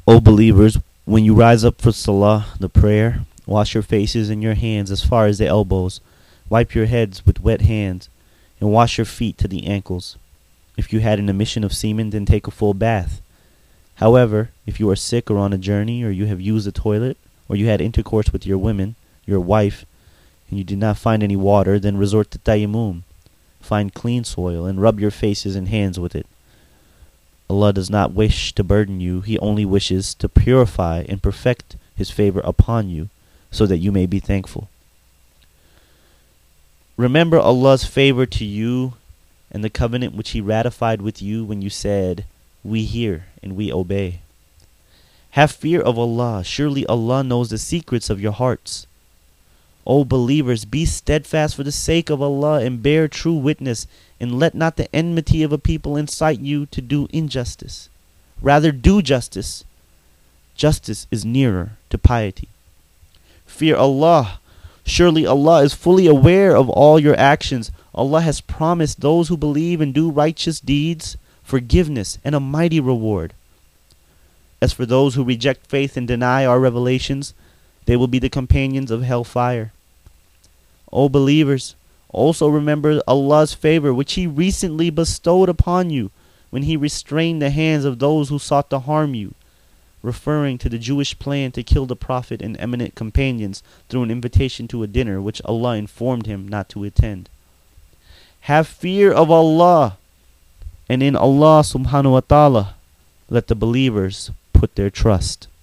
O believers, when you rise up for salah, the prayer, wash your faces and your hands as far as the elbows, wipe your heads with wet hands, and wash your feet to the ankles. If you had an emission of semen, then take a full bath. However, if you are sick or on a journey, or you have used a toilet, or you had intercourse with your women, your wife, and you did not find any water, then resort to tayammum. Find clean soil and rub your faces and hands with it. Allah does not wish to burden you. He only wishes to purify and perfect His favor upon you so that you may be thankful. Remember Allah's favor to you and the covenant which He ratified with you when you said, "We hear and we obey." Have fear of Allah. Surely Allah knows the secrets of your hearts. O believers, be steadfast for the sake of Allah and bear true witness, and let not the enmity of a people incite you to do injustice. Rather do justice. Justice is nearer to piety. Fear Allah. Surely Allah is fully aware of all your actions. Allah has promised those who believe and do righteous deeds forgiveness and a mighty reward. As for those who reject faith and deny our revelations, they will be the companions of hellfire. O believers, also remember Allah's favor which He recently bestowed upon you when He restrained the hands of those who sought to harm you, referring to the Jewish plan to kill the Prophet and eminent companions through an invitation to a dinner which Allah informed him not to attend. Have fear of Allah, and in Allah subhanahu wa ta'ala let the believers put their trust.